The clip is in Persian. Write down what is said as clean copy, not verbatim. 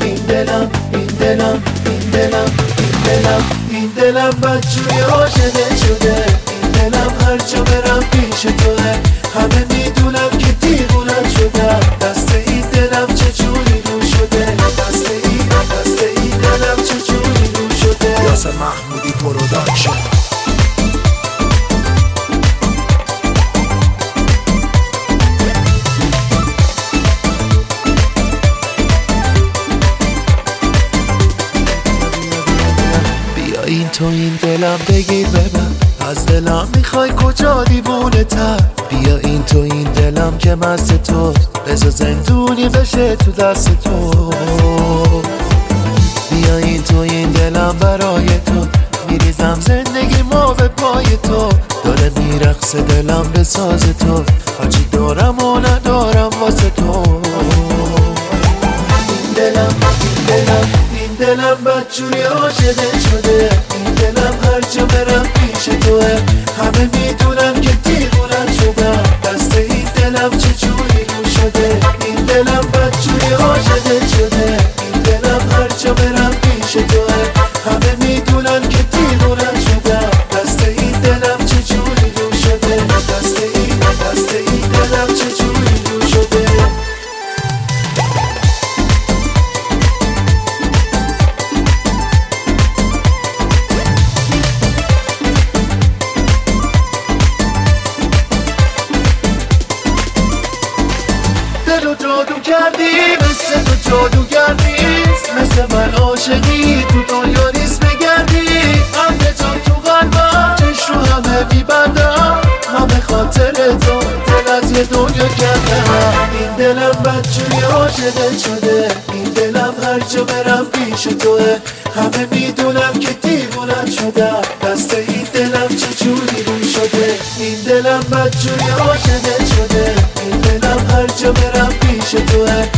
این دلم این دلم این دلم این دلم این دلم بدجوری عاشقت شده. این دلم هر جا برم پیش توه، همه میدونم که دیوونت شدم. دست این دلم چجوری رو شده، دست این دلم چجوری رو شده. یاسر محمودی پروداکشن. این تو این دلم بگیر ببر، از دلم میخوای کجا دیوونه تر. بیا این تو این دلم که مست تو، بذار زندونی بشه تو دست تو. بیا این تو این دلم برای تو، میریزم زندگی ما به پای تو. داره میرقصه دلم به ساز تو، هرچی دارم و ندارم واسه تو. این دلم این دلم این دلم بدجوری عاشقت شده. این دلم هر جا برم پیش توه، همه میدونم که دیوونت شدم. دست این دلم چجوری رو شده. این دلم بدجوری عاشقت شده. این دلم هر جا برم پیش توه، همه میدونن که دیوونت شدم. دست این دلم چجوری رو شده. دست این دلم چجوری رو شده. دلو جادو کردی، مثل تو جادوگر نیست. مثل من عاشقی تو دنیا نیست بگردی. همه جان تو قلبم، چشم رو همه میبندم. همه خاطر تو، دل از یه دنیا کردم. این دلم بدجوری عاشقت شده. این دلم هر جا برم پیش توه، همه میدونم که دیوونت شدم. دست این دلم چجوری رو شده. این دلم بدجوری عاشقت شده. این دلم هر جا برم پیش توه،